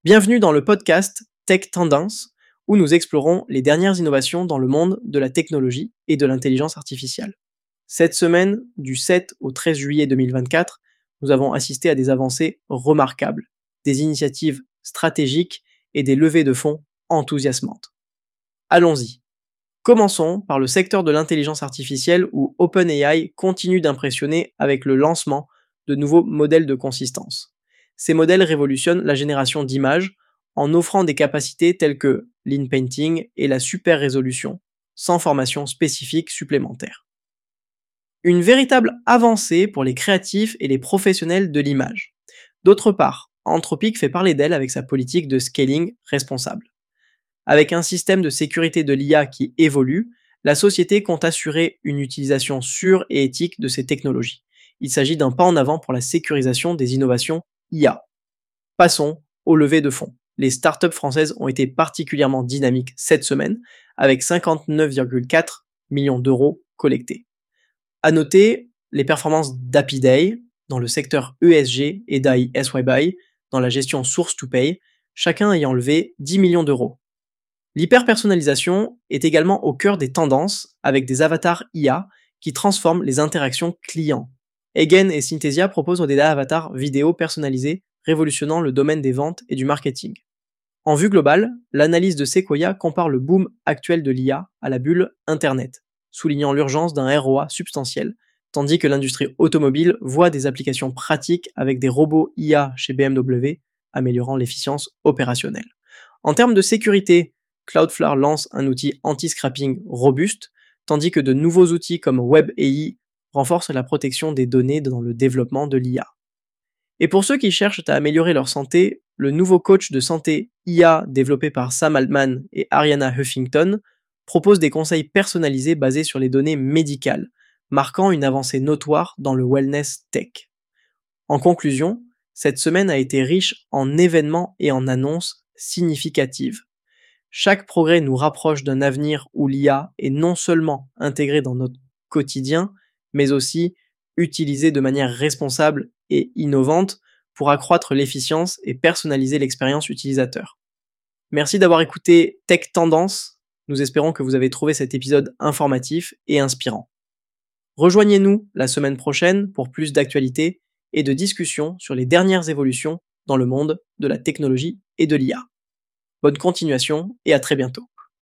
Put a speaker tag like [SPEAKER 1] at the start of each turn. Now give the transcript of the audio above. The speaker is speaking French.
[SPEAKER 1] Bienvenue dans le podcast Tech Tendance, où nous explorons les dernières innovations dans le monde de la technologie et de l'intelligence artificielle. Cette semaine, du 7 au 13 juillet 2024, nous avons assisté à des avancées remarquables, des initiatives stratégiques et des levées de fonds enthousiasmantes. Allons-y. Commençons par le secteur de l'intelligence artificielle où OpenAI continue d'impressionner avec le lancement de nouveaux modèles de consistance. Ces modèles révolutionnent la génération d'images en offrant des capacités telles que l'inpainting et la super résolution, sans formation spécifique supplémentaire. Une véritable avancée pour les créatifs et les professionnels de l'image. D'autre part, Anthropic fait parler d'elle avec sa politique de scaling responsable. Avec un système de sécurité de l'IA qui évolue, la société compte assurer une utilisation sûre et éthique de ces technologies. Il s'agit d'un pas en avant pour la sécurisation des innovations IA. Passons au levée de fonds. Les startups françaises ont été particulièrement dynamiques cette semaine, avec 59,4 millions d'euros collectés. À noter les performances d'Happyday dans le secteur ESG et d'ISYBuy dans la gestion source to pay, chacun ayant levé 10 millions d'euros. L'hyper-personnalisation est également au cœur des tendances avec des avatars IA qui transforment les interactions clients. Eigen et Synthesia proposent des avatars vidéo personnalisés révolutionnant le domaine des ventes et du marketing. En vue globale, l'analyse de Sequoia compare le boom actuel de l'IA à la bulle Internet, soulignant l'urgence d'un ROI substantiel, tandis que l'industrie automobile voit des applications pratiques avec des robots IA chez BMW, améliorant l'efficience opérationnelle. En termes de sécurité, Cloudflare lance un outil anti-scrapping robuste, tandis que de nouveaux outils comme WebAI renforcent la protection des données dans le développement de l'IA. Et pour ceux qui cherchent à améliorer leur santé, le nouveau coach de santé IA développé par Sam Altman et Ariana Huffington propose des conseils personnalisés basés sur les données médicales, marquant une avancée notoire dans le wellness tech. En conclusion, cette semaine a été riche en événements et en annonces significatives. Chaque progrès nous rapproche d'un avenir où l'IA est non seulement intégrée dans notre quotidien, mais aussi utilisée de manière responsable et innovante pour accroître l'efficience et personnaliser l'expérience utilisateur. Merci d'avoir écouté Tech Tendance. Nous espérons que vous avez trouvé cet épisode informatif et inspirant. Rejoignez-nous la semaine prochaine pour plus d'actualités et de discussions sur les dernières évolutions dans le monde de la technologie et de l'IA. Bonne continuation et à très bientôt.